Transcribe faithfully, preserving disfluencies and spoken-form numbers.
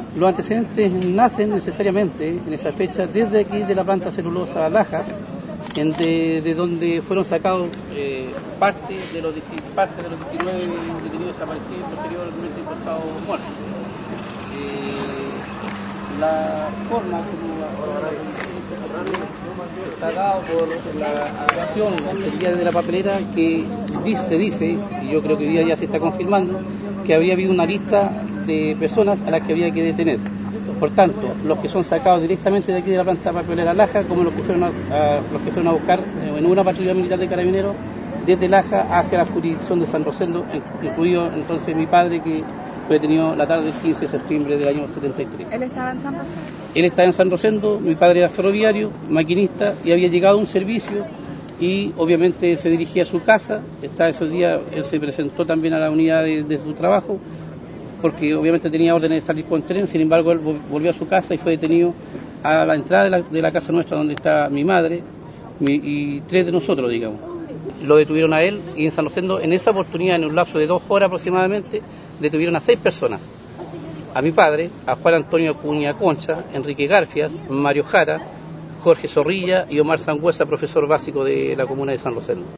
Los antecedentes nacen necesariamente en esa fecha desde aquí de la planta celulosa Laja, en de, de donde fueron sacados eh, parte, de los, parte de los diecinueve detenidos desaparecidos y posteriormente encontrados muertos. Eh, la forma como está dado por la actuación el día de la papelera que dice, dice, y yo creo que hoy día ya se está confirmando, que había habido una lista de personas a las que había que detener. Por tanto, los que son sacados directamente de aquí de la planta papelera Laja, como los que fueron a, a, los que fueron a buscar en una patrulla militar de carabineros desde Laja hacia la jurisdicción de San Rosendo, incluido entonces mi padre, que fue detenido la tarde del quince de septiembre del año setenta y tres. ¿Él estaba en San Rosendo? Él estaba en San Rosendo, mi padre era ferroviario, maquinista, y había llegado a un servicio y obviamente se dirigía a su casa. Está esos días, él se presentó también a la unidad de, de su trabajo, porque obviamente tenía órdenes de salir con tren. Sin embargo, él volvió a su casa y fue detenido a la entrada de la, de la casa nuestra, donde está mi madre mi, y tres de nosotros, digamos. Lo detuvieron a él, y en San Rosendo, en esa oportunidad, en un lapso de dos horas aproximadamente, detuvieron a seis personas: a mi padre, a Juan Antonio Acuña Concha, Enrique Garfias, Mario Jara, Jorge Zorrilla y Omar Sangüesa, profesor básico de la comuna de San Rosendo.